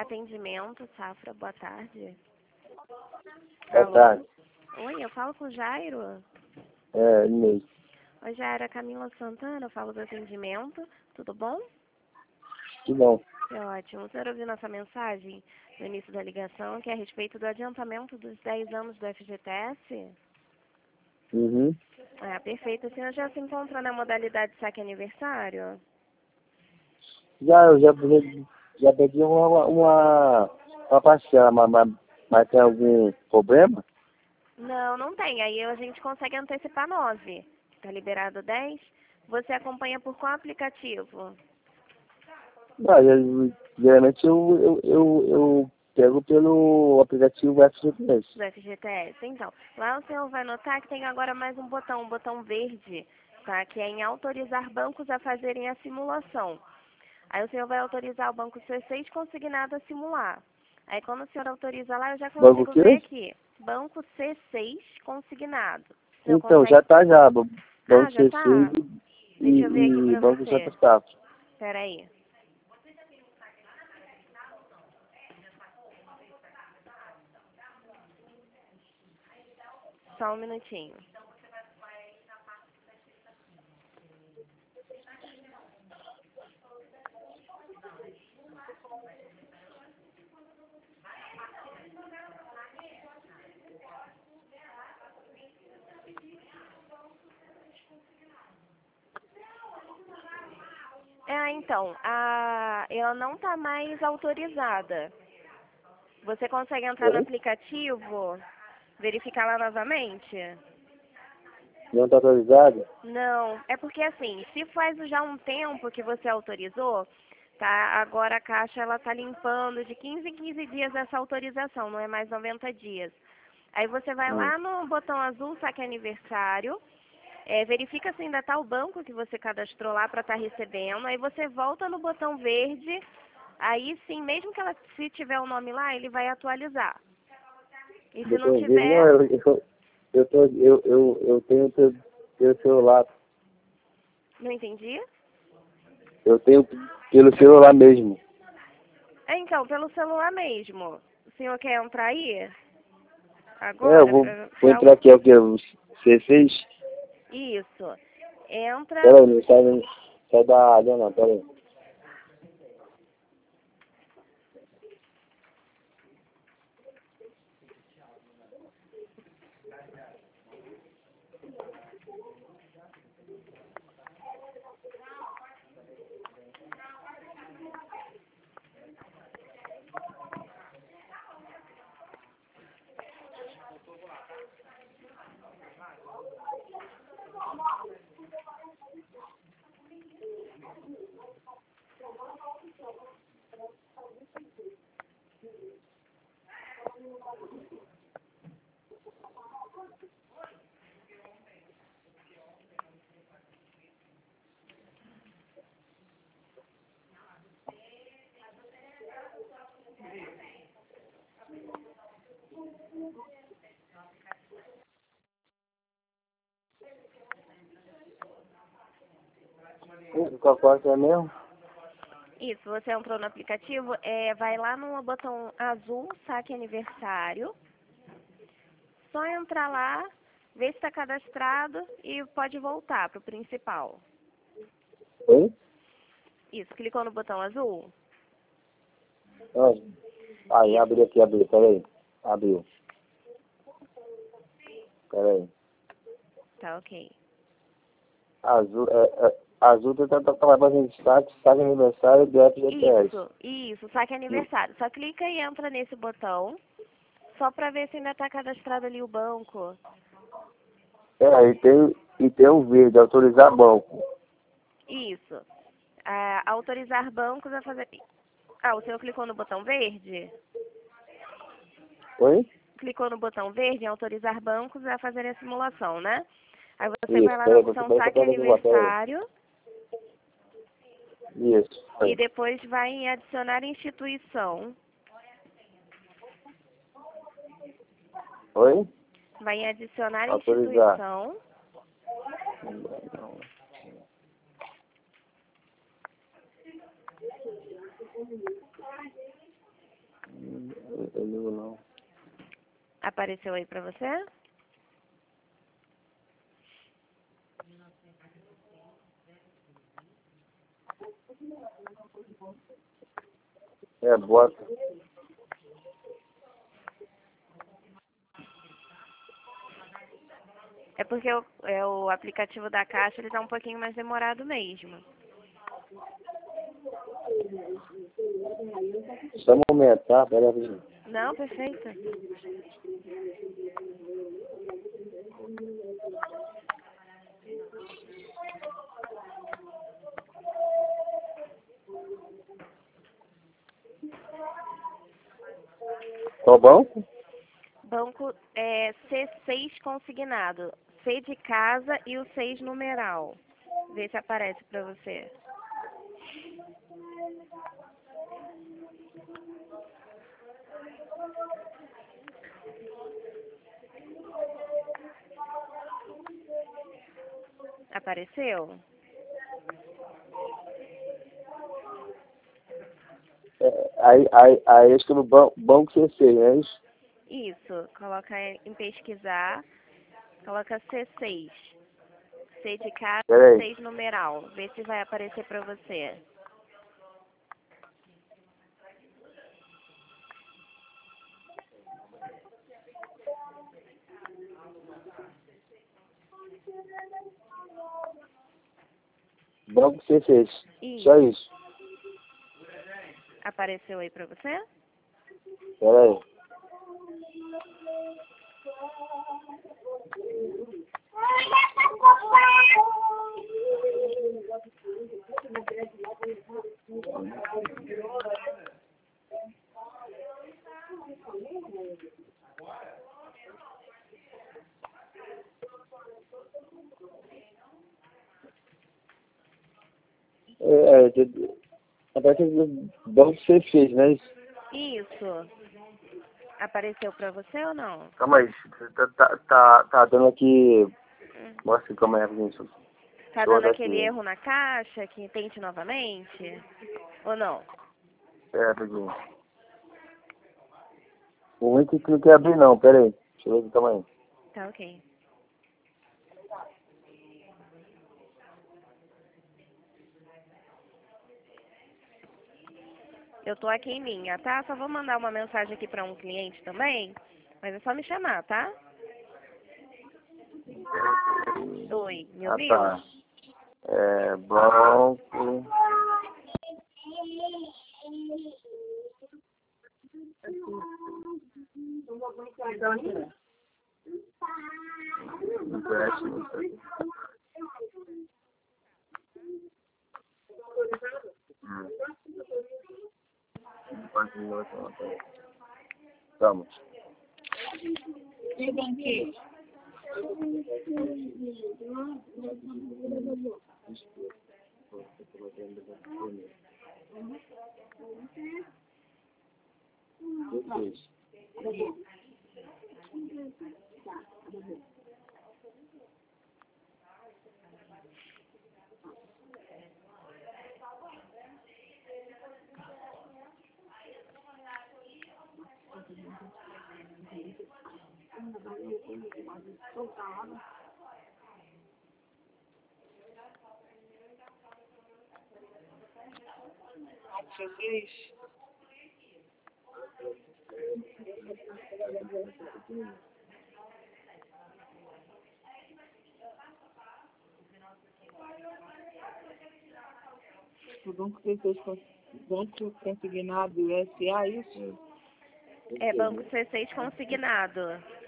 Atendimento, Safra, boa tarde. Boa Alô? tarde. Oi, eu falo com o Jairo. É, ele mesmo. Oi, Jairo, é Camila Santana, eu falo do atendimento. Tudo bom? Que bom. É ótimo. O senhor ouviu nossa mensagem no início da ligação, que é a respeito do adiantamento dos 10 anos do FGTS? Uhum. Ah, perfeito. O senhor já se encontra na modalidade saque aniversário? Eu já pedi uma parcela, mas tem algum problema? Não, não tem. Aí a gente consegue antecipar 9. Está liberado 10. Você acompanha por qual aplicativo? Não, geralmente eu pego pelo aplicativo FGTS. Do FGTS. Então, lá o senhor vai notar que tem agora mais um botão verde, tá? Que é em autorizar bancos a fazerem a simulação. Aí o senhor vai autorizar o banco C6 consignado a simular. Aí quando o senhor autoriza lá, eu já Banco o consigo ver quê? aqui. Banco C6 consignado. O senhor Então, consegue? já tá já. Banco Ah, já C6 tá? Deixa eu ver aqui e pra Banco você. Santa Safra. Espera aí. Só um minutinho. Então, ela não está mais autorizada. Você consegue entrar no Oi? aplicativo, verificar lá novamente? Não tá autorizado? Não, é porque assim, se faz já um tempo que você autorizou, tá? Agora a Caixa ela tá limpando de 15 em 15 dias essa autorização, não é mais 90 dias. Aí você vai lá no botão azul, saque aniversário, verifica se ainda está o banco que você cadastrou lá para estar recebendo, aí você volta no botão verde, aí sim, mesmo que ela se tiver o nome lá, ele vai atualizar. E se não Depois dele, não, tiver, eu tenho pelo celular. não entendi? Eu tenho pelo celular mesmo. Então, pelo celular mesmo. O senhor quer entrar aí? Eu Agora? vou entrar aqui, é o que? C6? Isso. Entra. Peraí, não sai da área não, peraí. Qual porta é mesmo? Isso, você entrou no aplicativo, vai lá no botão azul, saque aniversário. Só entrar lá, ver se está cadastrado e pode voltar para o principal. Oi? Isso, clicou no botão azul? Aí, Isso, abriu, peraí. Abriu. Peraí. tá ok. Azul tá fazendo destaque, sabe aniversário do FGTS. Isso, saque aniversário. Só clica e entra nesse botão, só para ver se ainda está cadastrado ali o banco. E tem o verde, autorizar banco. Isso. Autorizar bancos a fazer... o senhor clicou no botão verde? Oi? Clicou no botão verde em autorizar bancos a fazer a simulação, né? Aí você vai Isso, lá na peraí, opção peraí, saque peraí. aniversário Isso. e depois vai em adicionar instituição. Oi? Vai em adicionar Autorizar. instituição. Eu ligo não. Apareceu aí pra você? Bota. É porque o aplicativo da Caixa, ele tá um pouquinho mais demorado mesmo. Só um momento, tá? Pera aí. Não, perfeito. Qual banco? Banco C6 consignado. C de casa e o 6 numeral. Vê se aparece pra você. Apareceu? Aí acho que no banco C6, não é isso? Isso. Coloca em pesquisar. Coloca C6. C de casa, Pera aí. 6 numeral. Vê se vai aparecer pra você. Banco C6. Isso. Só isso. Apareceu aí pra você? Pera aí. Aparece do banco C6, não é isso? Isso. Apareceu pra você ou não? Calma aí. Tá dando aqui. Mostra como é isso. Tá Show dando aquele daqui. erro na caixa, que tente novamente? Ou não? Rapidinho. O ruim é que não quer abrir não, pera aí. Deixa eu ver aqui, calma aí. Tá ok. Eu tô aqui em linha, tá? Só vou mandar uma mensagem aqui pra um cliente também, mas é só me chamar, tá? Oi, me ouviu? Tá. Banco. Empréstimo. Vamos. O banco C6, banco consignado SA, isso? É Banco C6 consignado.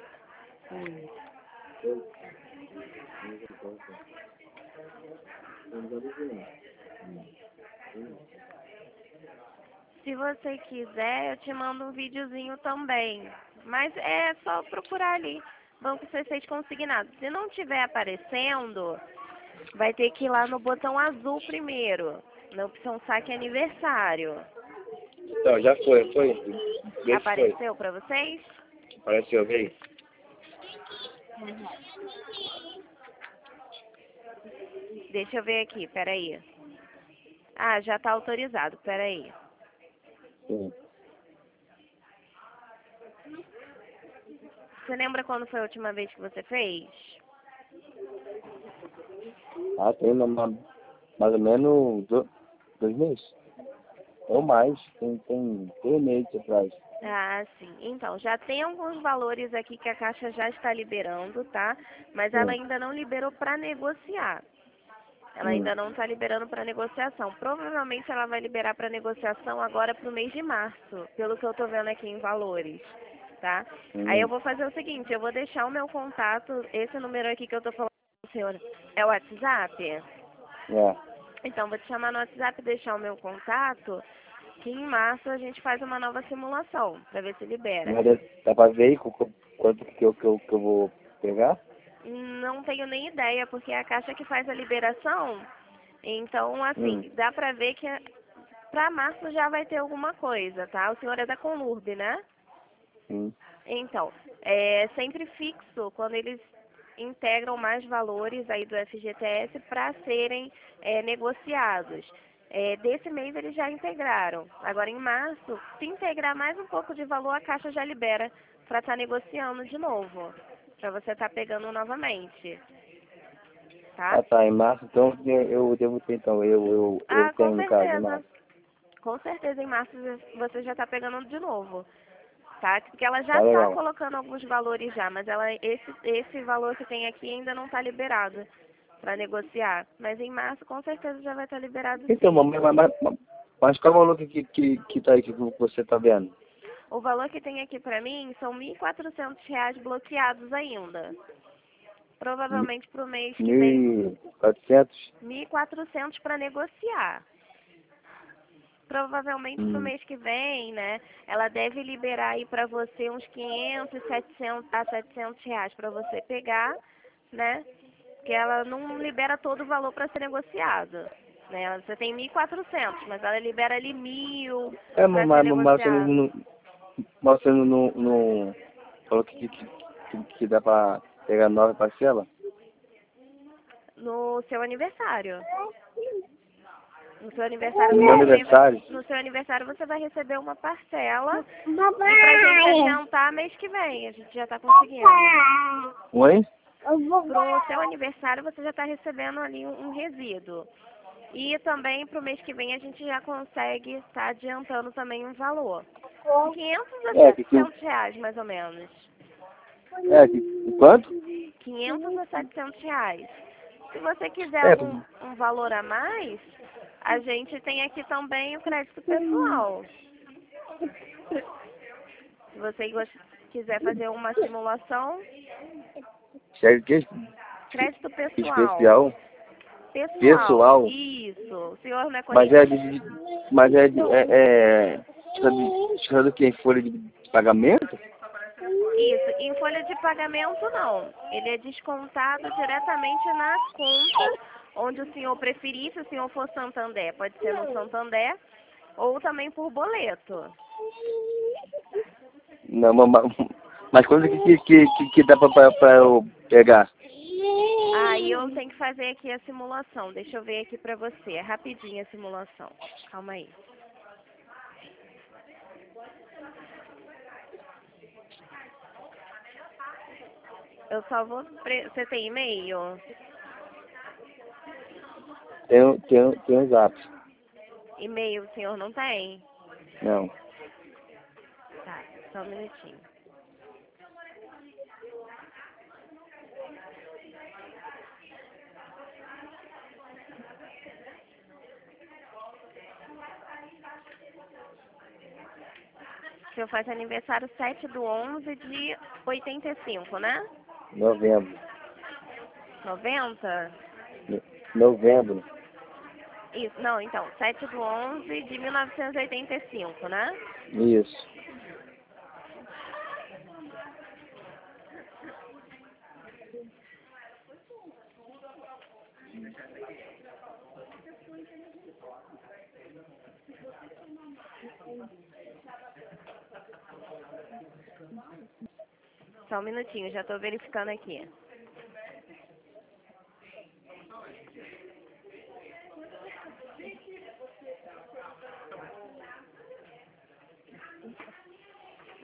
Se você quiser, eu te mando um videozinho também. Mas é só procurar ali, Banco C6 consignado. Se não tiver aparecendo, vai ter que ir lá no botão azul primeiro, na opção saque aniversário. Então, já foi. Vê se foi. Apareceu pra vocês? Apareceu, vê aí. Deixa eu ver aqui, peraí. Ah, já tá autorizado, peraí. Sim. Você lembra quando foi a última vez que você fez? Ah, tem mais ou menos 2 meses. Ou mais, tem 3 meses atrás. Ah, sim. Então, já tem alguns valores aqui que a Caixa já está liberando, tá? Mas ela Hum, ainda não liberou para negociar. Ela hum, ainda não está liberando para negociação. Provavelmente ela vai liberar para negociação agora para o mês de março, pelo que eu estou vendo aqui em valores, tá? Aí eu hum, vou fazer o seguinte, eu vou deixar o meu contato, esse número aqui que eu estou falando com o senhor, é o WhatsApp? é. Então, vou te chamar no WhatsApp e deixar o meu contato, que em março a gente faz uma nova simulação, para ver se libera. Mas dá pra ver aí quanto que eu vou pegar? Não tenho nem ideia, porque é a Caixa que faz a liberação. Então, Hum, assim, dá pra ver que pra março já vai ter alguma coisa, tá? O senhor é da Conurb, né? hum. Então, é sempre fixo quando eles integram mais valores aí do FGTS para serem negociados. Desse mês eles já integraram. Agora, em março, se integrar mais um pouco de valor, a Caixa já libera para estar negociando de novo, para você estar pegando novamente, tá? Ah, tá, em março, então eu devo ter, então, eu Ah, com tenho, no caso, em certeza. março. Com certeza, em março você já está pegando de novo, tá? Porque ela já Tá está legal. colocando alguns valores já, mas esse valor que tem aqui ainda não está liberado para negociar. Mas em março, com certeza, já vai estar liberado Então, sim. mas qual é o valor que tá aí, que você tá vendo? O valor que tem aqui para mim são R$ 1.400 bloqueados ainda. Provavelmente para o mês que vem, 1.400? 1.400 para negociar. Provavelmente para o Hum. mês que vem, né? Ela deve liberar aí para você uns 500, 700 a R$ 700 para você pegar, né? Que ela não libera todo o valor para ser negociado, né? Você tem 1.400, mas ela libera ali 1.000 É, para ser mas negociado. você não falou que dá pra pegar 9 parcelas? No seu aniversário. No meu aniversário? No seu aniversário você vai receber uma parcela e pra gente adiantar mês que vem, a gente já tá conseguindo. Oi? Pro seu aniversário você já está recebendo ali um resíduo. E também para o mês que vem a gente já consegue estar adiantando também um valor. 500 a É, R$ 700 mais ou menos. quanto? 500 a R$ 700. Se você quiser É, um valor a mais, a gente tem aqui também o crédito pessoal. Se você quiser fazer uma simulação, chega que crédito pessoal. especial, Pessoal, pessoal, isso. O senhor não é mas conhecido. sabe que em folha de pagamento? Isso, em folha de pagamento não. Ele é descontado diretamente na conta onde o senhor preferir, se o senhor for Santander, pode ser no Santander, ou também por boleto. Não, mas quando que dá pra eu pegar? Aí eu tenho que fazer aqui a simulação. Deixa eu ver aqui pra você. É rapidinho a simulação. Calma aí. Eu só vou... Você tem e-mail? Tem um zap. E-mail o senhor não tem? Não. Tá, só um minutinho. O senhor faz aniversário 7/11 de 85, né? Novembro. 90? Novembro. Isso, não, então, 7/11 de 1985, né? Isso. Só um minutinho, já estou verificando aqui.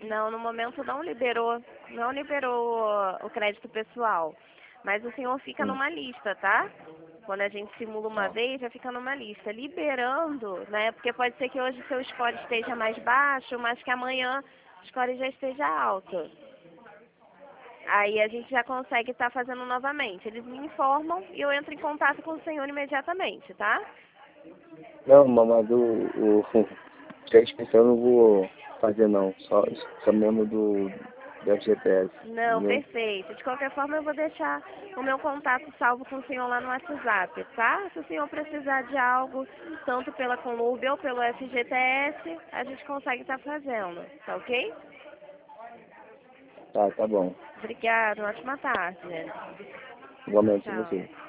Não, no momento não liberou o crédito pessoal. Mas o senhor fica numa lista, tá? Quando a gente simula uma Tá. vez, já fica numa lista. Liberando, né? Porque pode ser que hoje seu score esteja mais baixo, mas que amanhã o score já esteja alto. Aí a gente já consegue estar fazendo novamente. Eles me informam e eu entro em contato com o senhor imediatamente, tá? Não, mas que a inscrição eu não vou fazer não. Só mesmo do FGTS. Não, Entendeu? perfeito. De qualquer forma, eu vou deixar o meu contato salvo com o senhor lá no WhatsApp, tá? Se o senhor precisar de algo, tanto pela Conlurb ou pelo FGTS, a gente consegue estar fazendo, tá ok? Tá bom. Obrigada, uma ótima tarde. Igualmente Tchau. você.